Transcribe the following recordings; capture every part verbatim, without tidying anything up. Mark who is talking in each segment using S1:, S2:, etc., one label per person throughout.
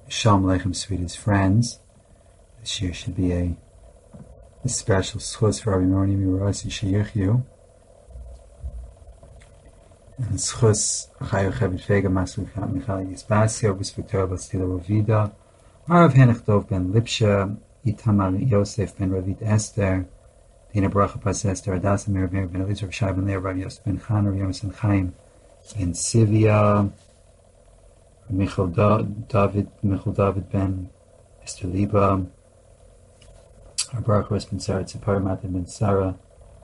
S1: Shalom Aleichem, sweetest friends. This year should be a, a special schus for Rabbi Moroni Mirasi Sheyichyu. And schus Chayu Chavit Fega Masu Michal Yisbasio B'Svektor Bastila Rovida Arav Henechdov Ben Lipsha Itamar Yosef Ben Ravit Esther Dina Bracha Pas Esther Adasa Meir Ben Elizar Shai Ben Leir Rav Yosef Ben Chan Rav Yonasan Chaim Ben Sivia Michal David Michal David Ben Esther Liba our Baruch was Ben Sarah Tzipar Matan Ben Sarah.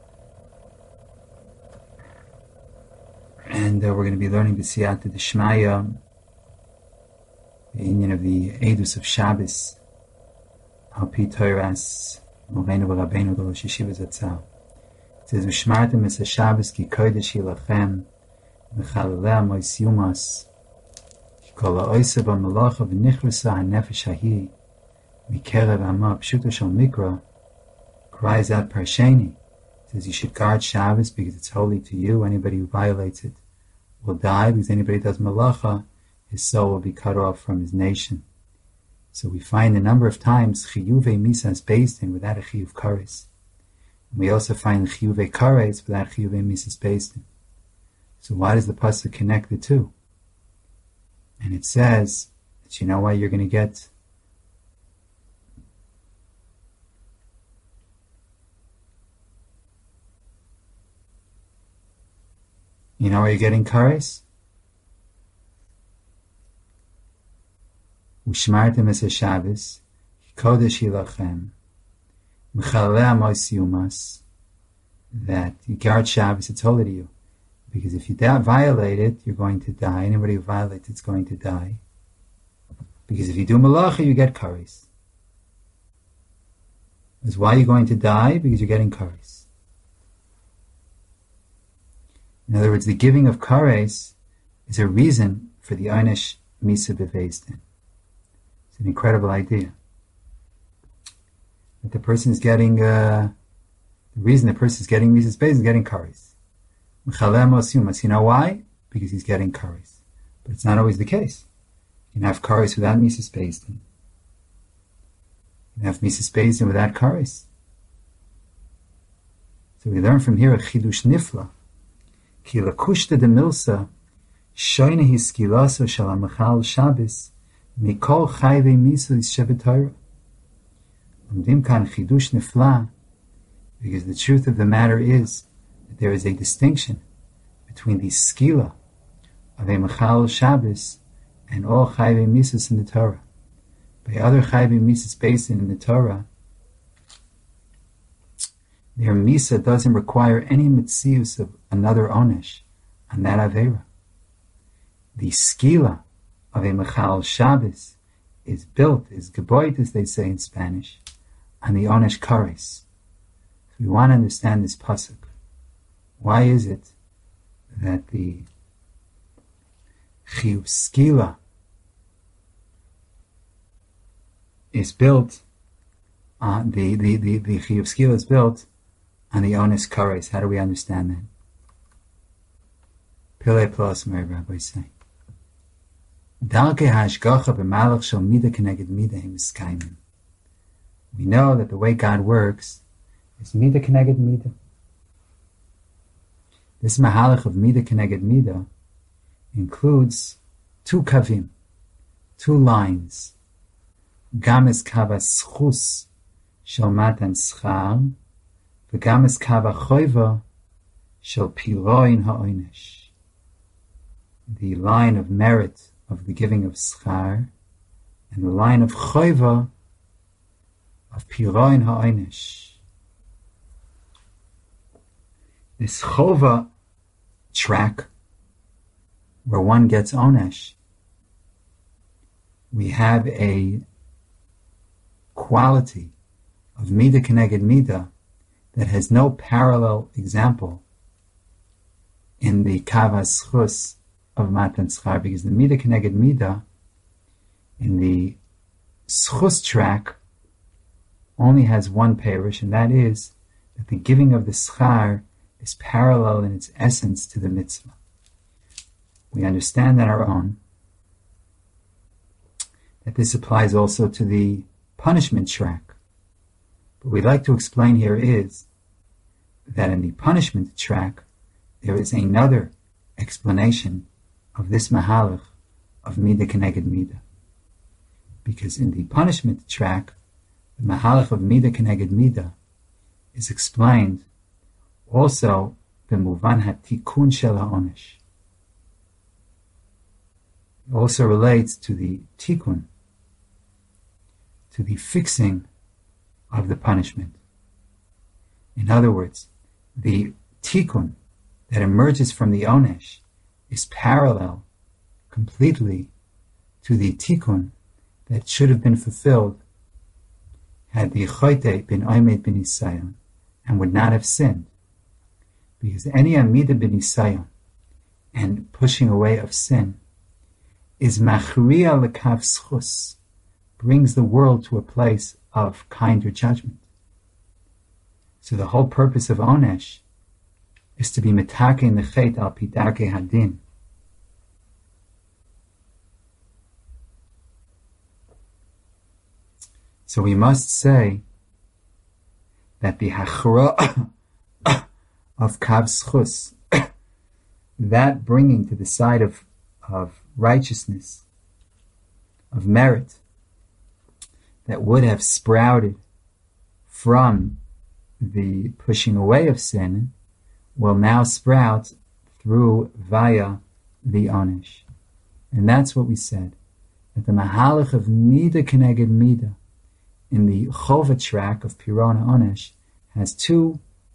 S1: And uh, we're going to be learning the Siyata D'Shmaya, the union of the Eidus of Shabbos, Al-Pi Toras, Moreinu V'Rabbeinu D'Rosh Yeshiva Zatzal. It says, V'shmartem es ha-Shabbos ki kodesh yilachem, v'chalalea mois yumas, ki kol ha'oisa b'malacha v'nichrasa ha-nefesh hahi, mikerev amma pshuto shel mikra, cries out Parsheni. It says you should guard Shabbos because it's holy to you. Anybody who violates it will die, because anybody who does malacha, his soul will be cut off from his nation. So we find a number of times chiyuvei misa is based in without a chiyuv kares. We also find chiyuvei kares without chiyuvei misa is based in. So why does the pasuk connect the two? And it says that you know why you're going to get You know where you're getting kares? Ushmartem es ha-Shabbos, kodesh yilachem, mechalei amos yumas, that you guard Shabbos, it's holy to you. Because if you violate it, you're going to die. Anybody who violates it's going to die. Because if you do malacha, you get kares. That's why you're going to die, because you're getting kares. In other words, the giving of kares is a reason for the einish misa beveistin. It's an incredible idea. That the person is getting, uh, the reason the person is getting misa beveistin is getting kares. You know why? Because he's getting kares. But it's not always the case. You can have kares without misa beveistin. You can have misa beveistin without kares. So we learn from here a chidush nifla. Ki lakushta de milsa, shoyne his skilaso shal ha-machal Shabbos, mikol chayvei misa l'shevet Torah. Umdim kan chidush nifla, because the truth of the matter is that there is a distinction between the skila of a machal Shabbos and all chayvei misas in the Torah. By other chayvei misas based in the Torah, their misa doesn't require any mitzius of another onesh on that avera. The skila of a machal Shabbos is built, is geboit, as they say in Spanish, on the onesh kares. So we want to understand this pasuk. Why is it that the chiyuv skila is built on the the the, the chiyuv skila is built on the ones kares? How do we understand that? Pile plus, my rabbi say. Darke hashgacha b'malach shel mida keneged mida im iskaimim. We know that the way God works is mida keneged mida. This mahalach of mida keneged mida includes two kavim, two lines. Games kavas schus shel matan schar, v'gam es kava choiva shel piroin ha'onesh. The line of merit of the giving of schar, and the line of choiva of piroin ha'onesh. This chova track, where one gets onesh, we have a quality of mida keneged mida that has no parallel example in the kavas schus of matan schar, because the mida keneged mida in the schus track only has one parish, and that is that the giving of the schar is parallel in its essence to the mitzvah. We understand on our own that this applies also to the punishment track. What we'd like to explain here is that in the punishment track, there is another explanation of this mahalach of Midah Keneged Midah. Because in the punishment track, the mahalach of Midah Keneged Midah is explained also b'muvan hatikun shel ha'onesh. It also relates to the tikkun, to the fixing of the punishment. In other words, the tikkun that emerges from the onesh is parallel completely to the tikkun that should have been fulfilled had the chote been oimed bin isayon and would not have sinned. Because any amida bin isayon and pushing away of sin is machriya lekav schus, brings the world to a place of kinder judgment. So the whole purpose of onesh is to be metaken the chet al pidarke hadin. So we must say that the hachra of kav schus, that bringing to the side of, of righteousness, of merit, that would have sprouted from the pushing away of sin, will now sprout through via the onesh. And that's what we said, that the mahalach of Midah Keneged Midah in the Chova track of Pirona Onesh has two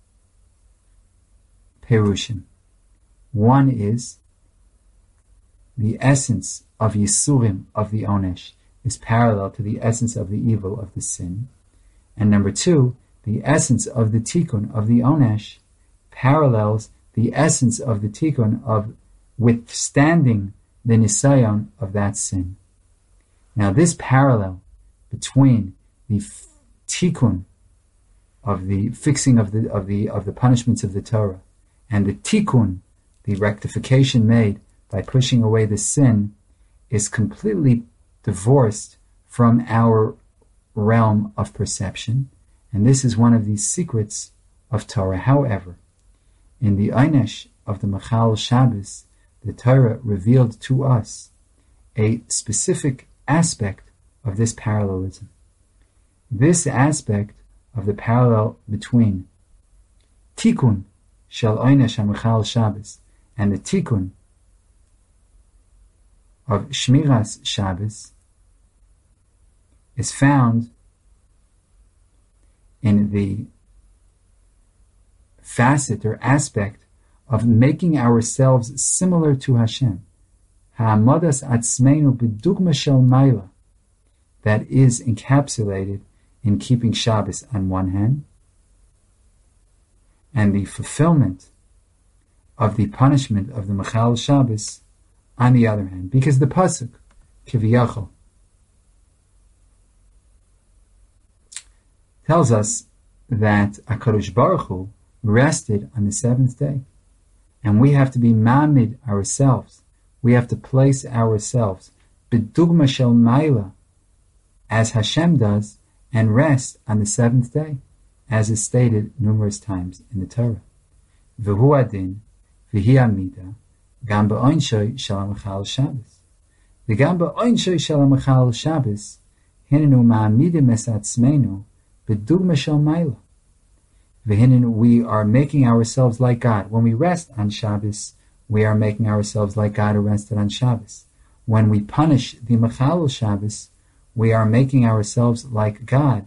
S1: perushim. One is the essence of Yisurim of the Onesh is parallel to the essence of the evil of the sin. And number two, the essence of the tikkun of the Onesh parallels the essence of the tikkun of withstanding the nisayon of that sin. Now this parallel between the f- tikkun of the fixing of the of the of the punishments of the Torah and the tikkun, the rectification made by pushing away the sin, is completely divorced from our realm of perception, and this is one of the secrets of Torah. However, in the Einesh of the Machal Shabbos, the Torah revealed to us a specific aspect of this parallelism. This aspect of the parallel between Tikkun Shel Einesh HaMachal Shabbos and the Tikkun of Shmiras Shabbos is found in the facet or aspect of making ourselves similar to Hashem. Ha'amadas atzmeinu b'dugma shel maila, that is encapsulated in keeping Shabbos on one hand, and the fulfillment of the punishment of the Machal Shabbos on the other hand. Because the Pasuk, Kiviyachol, tells us that HaKadosh Baruch Hu rested on the seventh day. And we have to be mamid ourselves. We have to place ourselves b'dugma shel maila, as Hashem does, and rest on the seventh day, as is stated numerous times in the Torah. V'hu adin, v'hi amida, gam ba'oinshoi shel ha'machal Shabbos. V'gam ba'oinshoi shel ha'machal Shabbos, hinenu ma'amidim es atzmeinu, b'dugma shel maila. V'hinenu, we are making ourselves like God. When we rest on Shabbos, we are making ourselves like God who rested on Shabbos. When we punish the Machal Shabbos, we are making ourselves like God,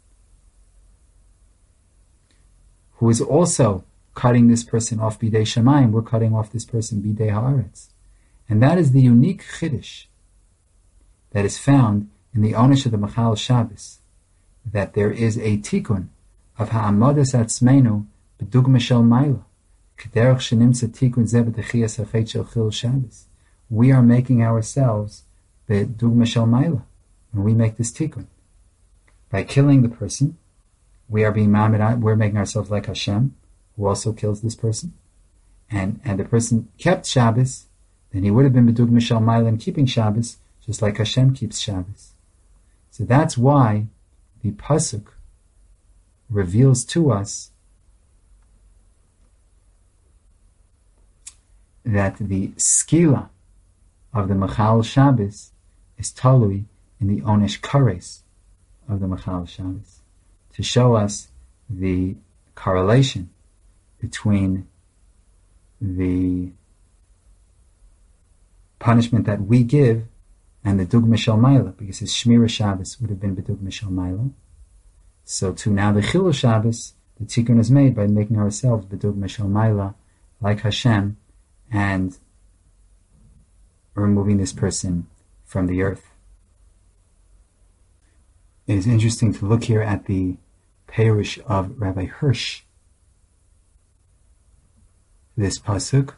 S1: who is also cutting this person off bidei shamayim. We're cutting off this person bidei haaretz. And that is the unique chiddush that is found in the Onesh of the Machal Shabbos, that there is a tikkun of ha'amadas atzmeinu b'dugma shel maila, k'derech shenimtza tikkun zeh b'dechias hachet shel chil Shabbos. We are making ourselves b'dugma shel maila when we make this tikkun. By killing the person, we are being mamid, we're making ourselves like Hashem, who also kills this person. And and the person kept Shabbos, then he would have been b'dugma shel maila in keeping Shabbos, just like Hashem keeps Shabbos. So that's why the pasuk reveals to us that the skila of the Mechal Shabbos is talui in the onesh kares of the Mechal Shabbos, to show us the correlation between the punishment that we give and the Dugma Shel Maila, because his Shmira Shabbos would have been B'Dugma Shel Maila. So to now the Chilul Shabbos, the Tikkun is made by making ourselves B'Dugma Shel Maila, like Hashem, and removing this person from the earth. It is interesting to look here at the Perush of Rabbi Hirsch, this pasuk.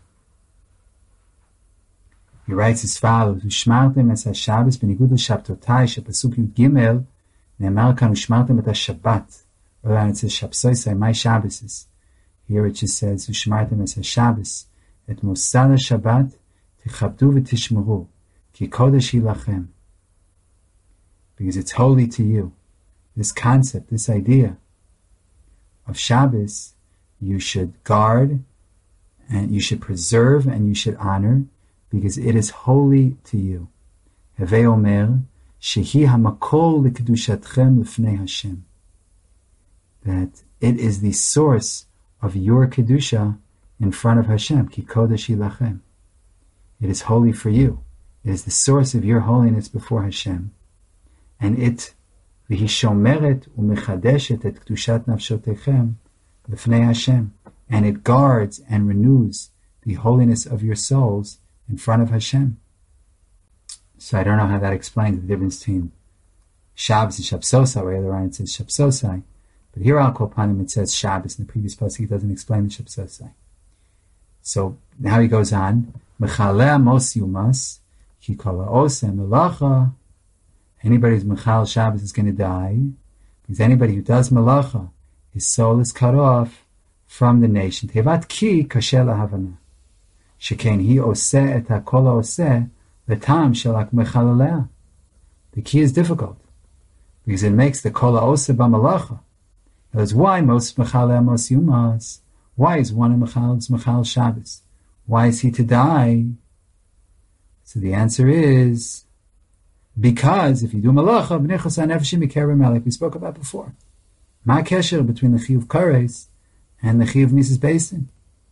S1: He writes as follows: "Ushmartem es haShabbos benigud l'shabtotai shepasuk Yud Gimel ne'emar kan ushmartem et haShabbat." Or it says Shabsosai, my Shabbases. Here it just says Ushmartem es haShabbos et Mosad haShabbat tichabdu v'tishmeru ki kodesh hi lachem. Because it's holy to you. This concept, this idea of Shabbos, you should guard and you should preserve and you should honor, because it is holy to you. Hevei omer shehi hamakol l'kedushatchem l'fnei Hashem. That it is the source of your kedusha in front of Hashem. Ki kodesh hi lachem. It is holy for you. It is the source of your holiness before Hashem. And it v'hi shomeret u'mechadeshet et kedushat nafshotechem l'fnei Hashem. And it guards and renews the holiness of your souls in front of Hashem. So I don't know how that explains the difference between Shabbos and Shabsosai, where other it says Shabsosai. But here Al Kopanim it says Shabbos. In the previous pasuk it doesn't explain the Shabsosai. So now he goes on. Mechaleh mos yumas ki kol ha'oseh melacha. Anybody who's Mechal Shabbos is going to die, because anybody who does melacha, his soul is cut off from the nation. Tevat ki kasher lahavana. Shekain hi oseh et hakol oseh letam shelak mechalaleh. The key is difficult because it makes the kol oseh b'malacha. That's why most mechaleh mos yumas. Why is one in mechal mechal Shabbos? Why is he to die? So the answer is because if you do malacha, b'nechos hanefeshim mikerem, like we spoke about before. Ma kesher between the chiyuv kares and the chiyuv mises beisin.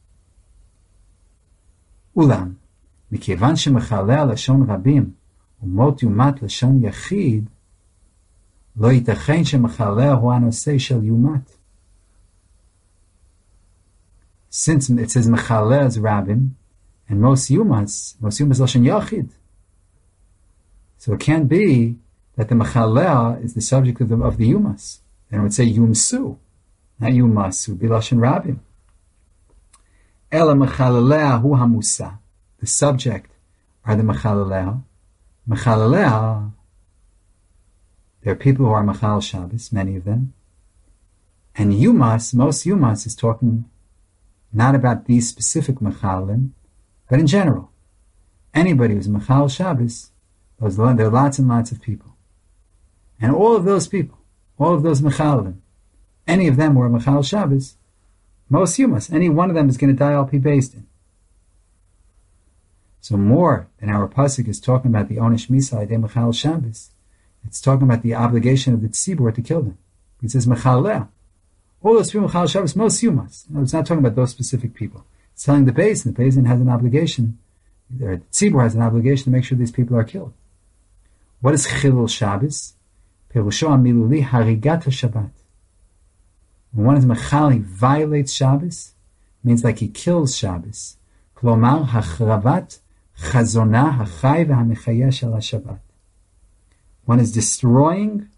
S1: Ulam, מכיוון שמכלה לשון רבים ומות יומת לשון יחיד, לא ייתכן שמכלה הוא הנושא של יומת. Since it says מכלה is rabim, and most yumas, most yumas לשon yachid. So it can't be that the מכלה is the subject of the, of the yumas. Then it would say yumsu, not yumas, it would be לשon rabim. Ela mechalelea hu hamusa. The subject are the mechalelea. Mechalelea, there are people who are mechal Shabbos, many of them. And yumas, most yumas is talking not about these specific mechalim, but in general. Anybody who's mechal Shabbos, there are lots and lots of people. And all of those people, all of those mechalim, any of them who are mechal Shabbos, most yumas, any one of them is going to die al pi based in. So more than our pasuk is talking about the onish misa de mechal Shabbos, it's talking about the obligation of the tzibur to kill them. It says mechal leah. All those people mechal Shabbos, most yumas. No, it's not talking about those specific people. It's telling the beis, and the beis has an obligation, or the tzibur has an obligation to make sure these people are killed. What is chilul Shabbos? Perusho amiluli harigat haShabbat. When one is mechal, he violates Shabbos, means like he kills Shabbos. Klomar hachravat chazona hachai v'hamechayeh shel haShabbat. One is destroying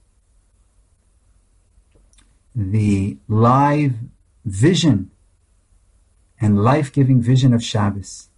S1: the live vision and life-giving vision of Shabbos.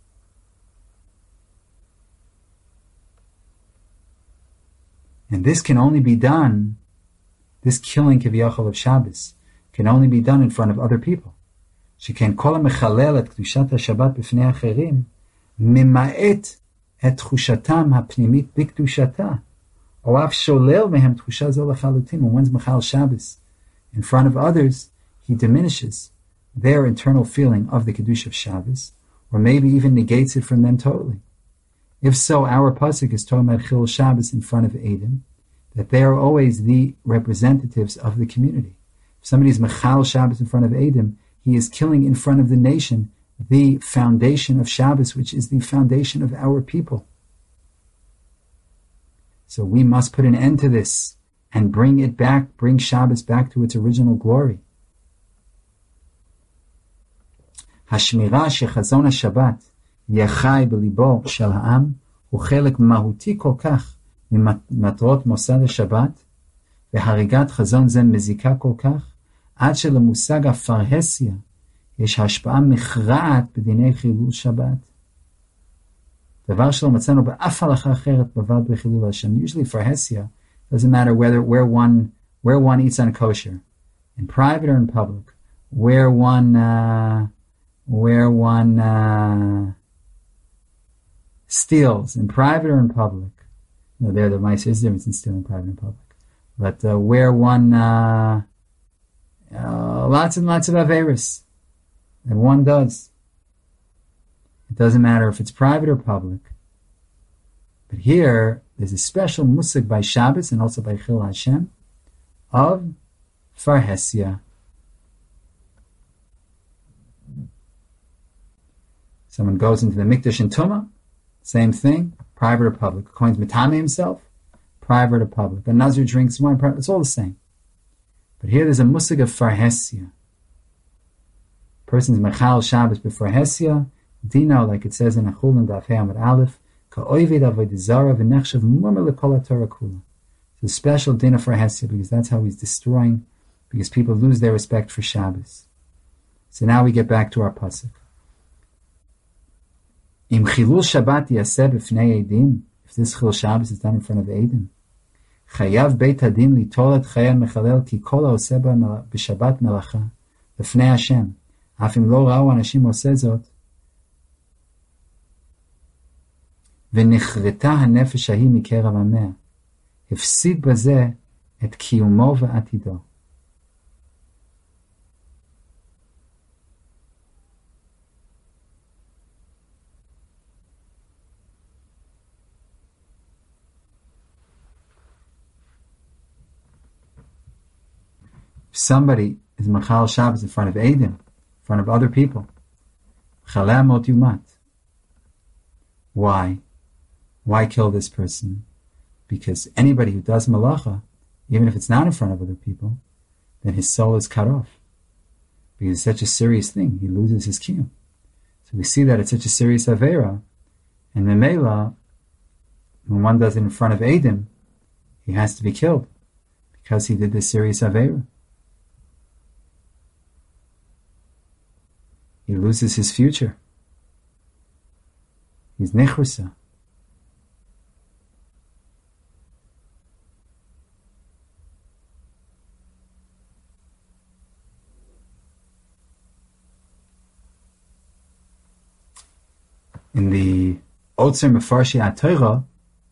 S1: And this can only be done, this killing kiviyachol of Shabbos, can only be done in front of other people. שכן כל המחלל את קדושת השבת בפני אחרים, ממעט את תחושתם הפנימית בקדושתה, או אף שולל מהם תחושה זו לחלוטין. When one's Mechal Shabbos in front of others, he diminishes their internal feeling of the Kiddush of Shabbos, or maybe even negates it from them totally. If so, our pasuk is talking about Chil Shabbos in front of Eidim, that they are always the representatives of the community. If somebody is Mechal Shabbos in front of Eidim, he is killing in front of the nation the foundation of Shabbos, which is the foundation of our people. So we must put an end to this and bring it back, bring Shabbos back to its original glory. השמירה שחזון השבת יהיה חי בליבו של העם הוא חלק מהותי כל כך ממטרות מוסד השבת, והריגת חזון זה מזיקה כל כך, עד שלמושג הפרהסיה יש השפעה מכרעת בדיני חילול שבת. דבר שלא מצאנו באף הלכה אחרת בוועד בחילול השם. Usually farhesia doesn't matter whether where one where one eats on kosher, in private or in public, where one uh, where one uh, steals in private or in public. No, there the mice is difference in stealing in private and public, but uh, where one uh, uh, lots and lots of averis that one does. It doesn't matter if it's private or public. But here, there's a special musig by Shabbos and also by Chil Hashem of farhesia. Someone goes into the Mikdash and Tumah, same thing, private or public. According to Matame himself, private or public. A Nazir drinks wine, private, it's all the same. But here there's a musig of farhesia. Person's Mechal Shabbos before Hesia, Dino, like it says in Achul and Daf Hei Amud Aleph, Ka'oivid avodah zara v'nechshav mumar lekol haTorah kula. It's a special dinner for Hesia because that's how he's destroying, because people lose their respect for Shabbos. So now we get back to our pasuk. Im chilul Shabbat yaseh b'fnei Eidim, if this chilul Shabbos is done in front of Eidim, chayav beit hadin litol et chayei mechalel ki kol ha'oseh b'Shabbat melacha b'fnei Hashem. אף אם לא ראו אנשים עושה זאת, ונחרטה הנפש ההיא מקרב עמיה, הפסיד בזה את קיומו ועתידו. If somebody is Machal Shabbos in front of Eidim, in front of other people, Chalei Mot Yumat. Why? Why kill this person? Because anybody who does malacha, even if it's not in front of other people, then his soul is cut off. Because it's such a serious thing, he loses his kiyum. So we see that it's such a serious avera, and Memela, when one does it in front of Eidim, he has to be killed because he did this serious avera. He loses his future. He's nechrasa. In the Otzer Mefarshi HaTorah,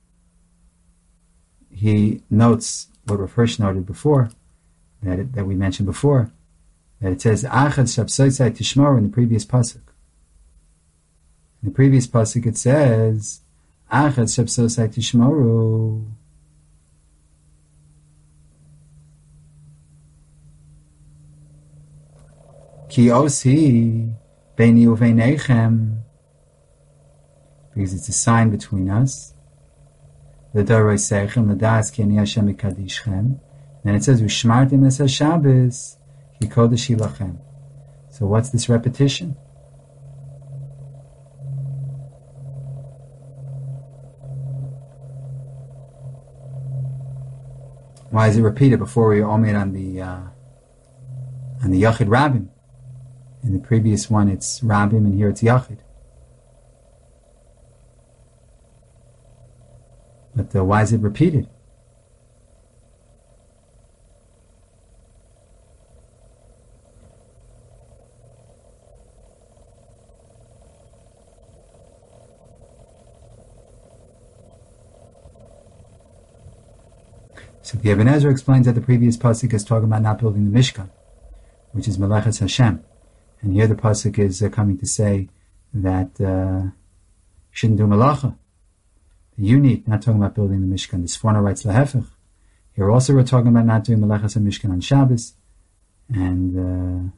S1: he notes what Rav Hirsch noted before, that it, that we mentioned before, that it says Achad Shabsoisai Tishmar in the previous pasuk. In the previous pasuk it says Achad Shabsoisai Tishmaru. Ki osi beini uveinechem, because it's a sign between us. The Dorei Seichem, the Das Ki Ani Hashem Mikadishchem. Then it says Ushmartim Es HaShabbos Ki Kodesh Lachem. So what's this repetition? Why is it repeated before we omit on the uh, on the Yachid Rabbim? In the previous one it's Rabbim and here it's Yachid. But uh, why is it repeated? So the Ibn Ezra explains that the previous pasuk is talking about not building the Mishkan, which is Melechas Hashem. And here the pasuk is uh, coming to say that uh, you shouldn't do Malacha. You need, not talking about building the Mishkan. The Sforno writes Lahefech. Here also we're talking about not doing Melechas and Mishkan on Shabbos. And uh,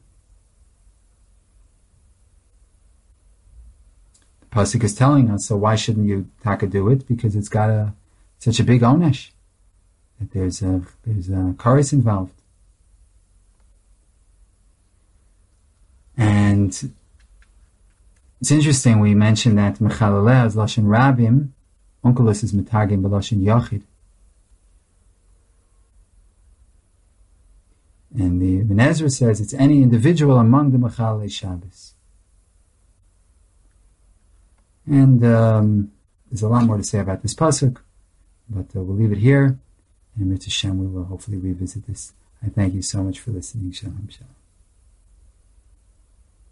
S1: the pasuk is telling us, so why shouldn't you taka do it? Because it's got a such a big onesh that there's a there's a chorus involved. And it's interesting, we mentioned that Mechalaleh is Lashon Rabim, Onkelos is Metagim B'Lashon Yachid. And the Ibn Ezra says it's any individual among the Mechalei Shabbos. And um, there's a lot more to say about this pasuk, but uh, we'll leave it here. And Mitzvah Shem, we will hopefully revisit this. I thank you so much for listening. Shalom, shalom.